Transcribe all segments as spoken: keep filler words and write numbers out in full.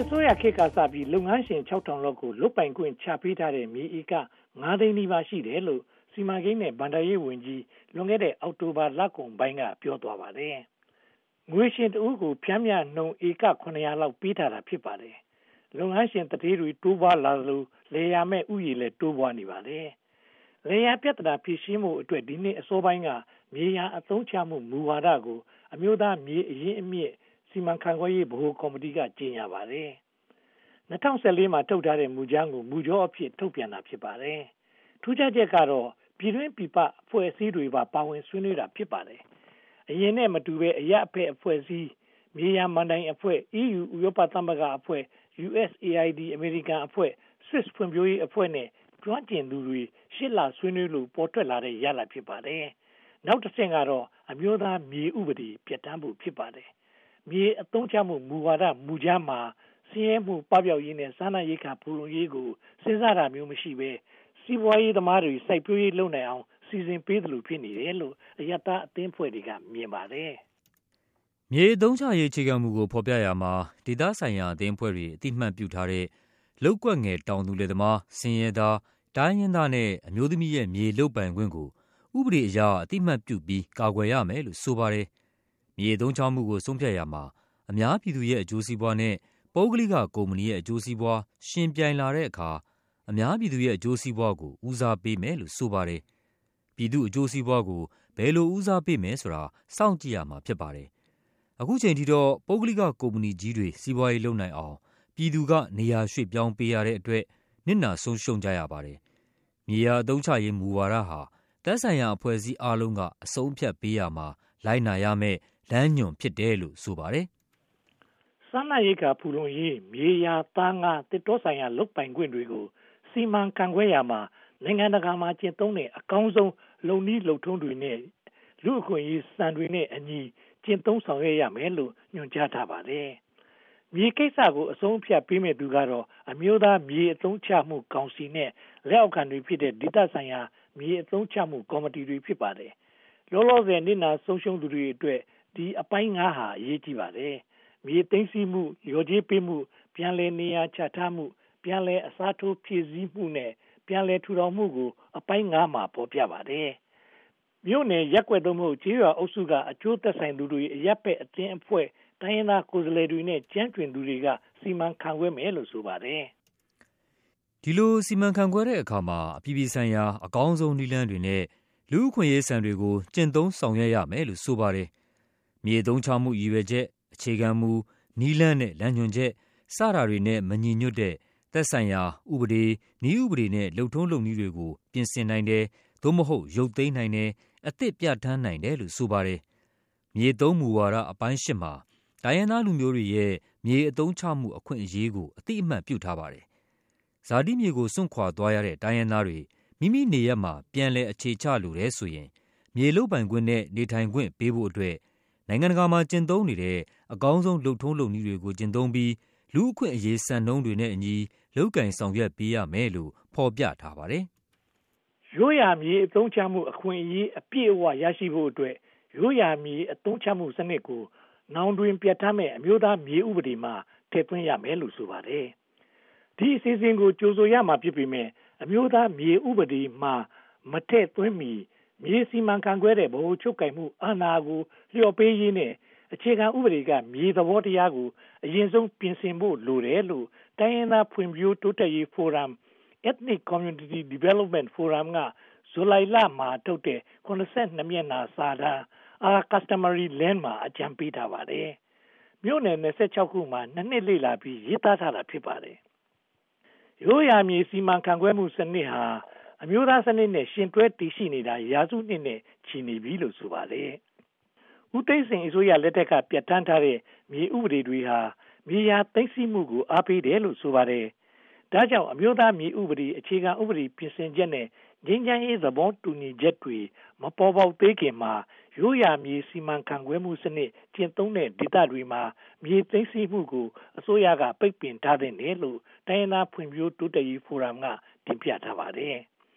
အစိုးရခေတ်ကစပြီးလုပ်ငန်းရှင် ခြောက်ထောင် လောက်ကိုလုတ်ပိုင်ခွင့်ချပေးထားတဲ့မြေဧကငါးသိန်းနီးပါးရှိတယ်လို့စီမံကိန်းနဲ့ဘဏ္ဍာရေးဝန်ကြီးလွန်ခဲ့တဲ့အောက်တိုဘာလကုန်ပိုင်းကပြောသွားပါတယ်။ငွေရှင်တဦးကိုဖြန်းမြနှုန်းဧကခုနှစ်ရာလောက်ပေးထားတာဖြစ်ပါတယ်။လုပ်ငန်းရှင်တတိတွေတိုးပွားလာလို့လေယာမဲ့ဥယျာဉ်လည်းတိုးပွားနေပါတယ်။လေယာပြဿနာဖြေရှင်းမှုအတွက်ဒီနှစ်အစောပိုင်းကမြေယာအသုံးချမှုမူဝါဒကိုအမျိုးသားမြေအရင်းအမြစ်စီမံခန့်ခွဲရေးဗဟိုကော်မတီကကြေညာပါတယ်။၂၀၁၄မှာထုတ်ထားတဲ့မူကြမ်းကိုမူကြောအဖြစ်ထုတ်ပြန်တာဖြစ်ပါတယ်။ထူးခြားချက်ကတော့ပြည်တွင်းပြည်ပအဖွဲ့အစည်းတွေပါပါဝင်ဆွေးနွေးတာဖြစ်ပါတယ်။အရင်နဲ့မတူဘဲအရအဖက်အဖွဲ့အစည်းမြေယာမန်တိုင်အဖွဲ့ အီးယူ ဥရောပသမဂ္ဂအဖွဲ့ ယူ အက်စ် အေ အိုင် ဒီ အမေရိကန်အဖွဲ့ Swiss ဖွံ့ဖြိုးရေးအဖွဲ့နဲ့ကျွမ်းကျင်သူတွေရှစ်လဆွေးနွေးလို့ပေါ်ထွက်လာတဲ့ရလဒ်ဖြစ်ပါတယ်။နောက်တစ်ဆင့်ကတော့အမျိုးသားမြေဥပဒေပြဋ္ဌာန်းဖို့ဖြစ်ပါတယ်။မြေအသုံးချမှုမူဝါဒမူကြမ်းမှာဆင်းရဲမှုပပျောက်ရေးနဲ့စားနပ်ရိက္ခာဖူလုံရေးကိုစဉ်းစားတာမျိုးမရှိဘဲစီးပွားရေးသမားတွေစိုက်ပျိုးရေးလုပ်နိုင်အောင်စီစဉ်ပေးသလိုဖြစ်နေတယ်လို့အယက်သားအသင်းဖွဲ့တွေကမြင်ပါတယ်။မြေအသုံးချရေးအခြေခံမူကိုဖော်ပြရမှာဒေသဆိုင်ရာအသင်းဖွဲ့တွေအတိအမှတ်ပြုထားတဲ့လုပ်ကွက်ငယ်တောင်သူလယ်သမားဆင်းရဲသားတိုင်းရင်းသားနဲ့အမျိုးသမီးရဲ့မြေလုပ်ပိုင်ခွင့်ကိုဥပဒေအရအတိအမှတ်ပြုပြီးကာကွယ်ရမယ်လို့ဆိုပါတယ်။မြေအသုံးချမှုကိုဆုံးဖြတ်ရမှာအများပြည်သူရဲ့အကျိုးစီးပွားနဲ့ပုဂ္ဂလိကကုမ္ပဏီရဲ့အကျိုးစီးပွားရှင်ပြိုင်လာတဲ့အခါအများပြည်သူရဲ့အကျိုးစီးပွားကိုဦးစားပေးမယ်လို့ဆိုပါတယ်။ပြည်သူအကျိုးစီးပွားကိုဘယ်လိုဦးစားပေးမယ်ဆိုတာစောင့်ကြည့်ရမှာဖြစ်ပါတယ်။အခုချိန်ထိတော့ပုဂ္ဂလိကကုမ္ပဏီကြီးတွေစီးပွားရေးလုပ်နိုင်အောင်ပြည်သူကနေရာရွှေ့ပြောင်းပေးရတဲ့အတွက်နစ်နာဆုံးရှုံးကြရပါတယ်။မြေယာအသုံးချရေးမူဝါဒဟာသက်ဆိုင်ရာအဖွဲ့အစည်းအားလုံးကအဆုံးဖြတ်ပေးရမှာလိုက်နာရမယ့်လမ်းညွှန်ဖြစ်တယ်လို့ဆိုပါတယ်။စားနပ်ရိက္ခာဖူလုံရေးမြေယာသားငါတစ်တောဆိုင်ရာလုပ်ပိုင်ခွင့်တွေကိုစီမံခန့်ခွဲရမှာနိုင်ငံတကာမှာကျင့်သုံးတဲ့အကောင်းဆုံးလုံနည်းလုံထုံးတွေနဲ့လူအခွင့်အရေးစံတွေနဲ့အညီကျင့်သုံးဆောင်ရွက်ရမယ်လို့ညွှန်ကြားထားပါတယ်။မြေကိစ္စကိုအဆုံးဖြတ်ပေးမဲ့သူကတော့အမျိုးသားမြေအသုံးချမှုကောင်စီနဲ့လက်အောက်ခံတွေဖြစ်တဲ့ဒေသဆိုင်ရာမြေအသုံးချမှုကော်မတီတွေဖြစ်ပါတယ်။လောလောဆယ်နစ်နာဆုံးရှုံးသူတွေအတွက်ဒီအပိုင်းငါးဟာအရေးကြီးပါတယ်။မြေသိမ်းဆည်းမှုရော်ကြေးပေးမှုပြန်လည်နေရာချထားမှုပြန်လည်အစားထိုးဖြည့်ဆည်းမှုနဲ့ပြန်လည်ထူထောင်မှုကိုအပိုင်းငါးမှာပေါ်ပြပါတယ်။မြို့နယ်ရက်ွက်သို့မဟုတ်ကျေးရွာအုပ်စုကအကျိုးသက်ဆိုင်သူတွေအရက်ဖက်အသင်းအဖွဲ့တိုင်းရင်းသားကိုယ်စားလှယ်တွေနဲ့ကြမ်းကျွင်သူတွေကစီမံခန့်ခွဲမယ်လို့ဆိုပါတယ်။ဒီလိုစီမံခန့်ခွဲတဲ့အခါမှာအပြည်ပြည်ဆိုင်ရာအကောင်းဆုံးနည်းလမ်းတွေနဲ့လူ့အခွင့်အရေးစံတွေကိုကျင့်သုံးဆောင်ရွက်ရမယ်လို့ဆိုပါတယ်။မြေသုံးချမှုရည်ရွယ်ချက်အခြေခံမူနည်းလမ်းနဲ့လမ်းညွှန်ချက်စတာတွေနဲ့မညီညွတ်တဲ့သက်ဆိုင်ရာဥပဒေနည်းဥပဒေနဲ့လုပ်ထုံးလုပ်နည်းတွေကိုပြင်ဆင်နိုင်တယ်သို့မဟုတ်ရုပ်သိမ်းနိုင်တယ်အသစ်ပြဋ္ဌာန်းနိုင်တယ်လို့ဆိုပါတယ်။မြေသုံးမူဝါဒအပိုင်းရှစ်မှာတိုင်းရင်းသားလူမျိုးတွေရဲ့မြေအသုံးချမှုအခွင့်အရေးကိုအတိအမှတ်ပြုထားပါတယ်။ဇာတိမြေကိုစွန့်ခွာသွားရတဲ့တိုင်းရင်းသားတွေမိမိနေရပ်မှာပြန်လည်အခြေချလိုတယ်ဆိုရင်မြေလုပ်ပိုင်ခွင့်နဲ့နေထိုင်ခွင့်ပေးဖို့အတွက်နိုင်ငံတကာမှာကျင့်သုံးနေတဲ့အကောင်းဆုံးလုပ်ထုံးလုပ်နည်းတွေကိုကျင့်သုံးပြီးလူ့အခွင့်အရေးစံနှုန်းတွေနဲ့အညီလုပ်ကိုင်ဆောင်ရွက်ပေးရမယ်လို့ဖော်ပြထားပါတယ်။ရိုးရာမြေအသုံးချမှုအခွင့်အရေးအပြည့်အဝရရှိဖို့အတွက်ရိုးရာမြေအသုံးချမှုစနစ်ကိုနောင်တွင်ပြဋ္ဌာန်းမဲ့အမျိုးသားမြေဥပဒေမှာထည့်သွင်းရမယ်လို့ဆိုပါတယ်။ဒီအစီအစဉ်ကိုကြိုဆိုရမှာဖြစ်ပေမဲ့အမျိုးသားမြေဥပဒေမှာမထည့်သွင်းမီမြေစီမံခန့်ခွဲတဲ့ဗဟိုချုပ်ကိုင်မှုအာဏာကိုလျှော့ပေးရေးနဲ့အခြေခံဥပဒေကမြေသဘောတရားကိုအရင်ဆုံးပြင်ဆင်ဖို့လိုတယ်လို့တိုင်းရင်းသားဖွံ့ဖြိုးတိုးတက်ရေးဖိုရမ် Ethnic Community Development Forum ကဇူလိုင်လမှာထုတ်တဲ့ခုနစ်ဆယ့်နှစ်မျက်နှာစာတမ်း Our Customary Land မှာအကြံပေးထားပါတယ်။မြို့နယ်၂၆ခုမှာနှစ်နှစ်လေ့လာပြီးရေးသားထားတာဖြစ်ပါတယ်။ရိုးရာမြေစီမံခန့်ခွဲမှုစနစ်ဟာအမျိုးသားစနစ်နဲ့ရှင်တွဲတည်ရှိနေတာရာစုနှစ်နဲ့ချီနေပြီလို့ဆိုပါတယ်။ဦးသိန်းစိန်အစိုးရလက်ထက်ကပြဋ္ဌာန်းထားတဲ့မြေဥပဒေတွေဟာမြေယာသိမ်းဆည်းမှုကိုအားပေးတယ်လို့ဆိုပါတယ်။ဒါကြောင့်အမျိုးသားမြေဥပဒေအခြေခံဥပဒေပြင်ဆင်ချက်နဲ့ငြိမ်းချမ်းရေးသဘောတူညီချက်တွေမပေါ်ပေါက်သေးခင်မှာရိုးရာမြေစီမံခန့်ခွဲမှုစနစ်ကျင့်သုံးတဲ့ဒေသတွေမှာမြေသိမ်းဆည်းမှုကိုအစိုးရကပိတ်ပင်ထားတဲ့နယ်လို့တိုင်းရင်းသားဖွံ့ဖြိုးတိုးတက်ရေးဖိုရမ်ကတင်ပြထားပါတယ်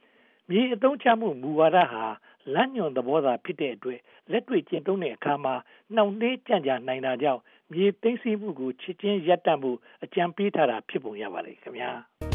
မြေအသုံးချမှုမူဝါဒဟာလမ်းညွန်သဘောသာဖြစ်တဲ့အတွက်လက်တွေ့ကျင့်သုံးတဲ့အခါမှာနှောင့်နှေးကြန့်ကြာနိုင်တာကြောင့်မြေသိမ်းဆည်းမှုကိုချက်ချင်းရပ်တန့်မှုအကြံပေးထားတာဖြစ်ပုံရပါတယ်ခင်ဗျာ။